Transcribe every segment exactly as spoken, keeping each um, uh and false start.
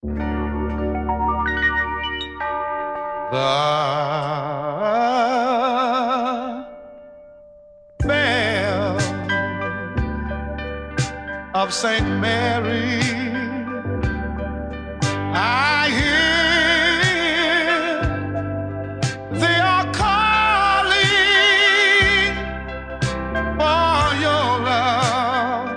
The bell of Saint Mary, I hear they are calling for your love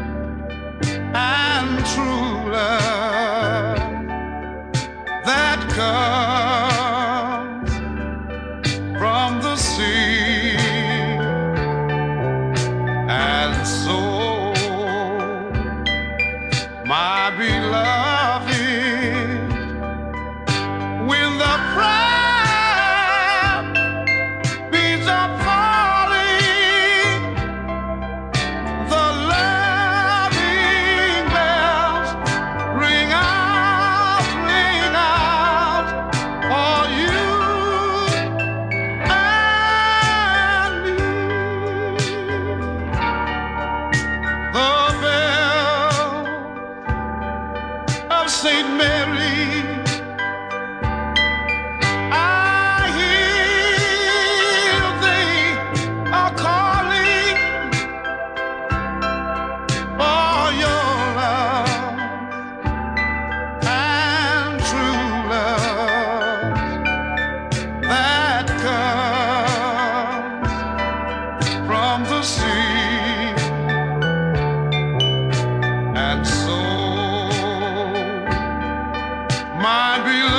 and true love that comes from the sea. And so my beloved, when the prayer beats are falling, the loving bells ring out, ring out for you and me. The bell of Saint Mary, I hear they are calling for your love and true love that comes from the sea. And so my beloved,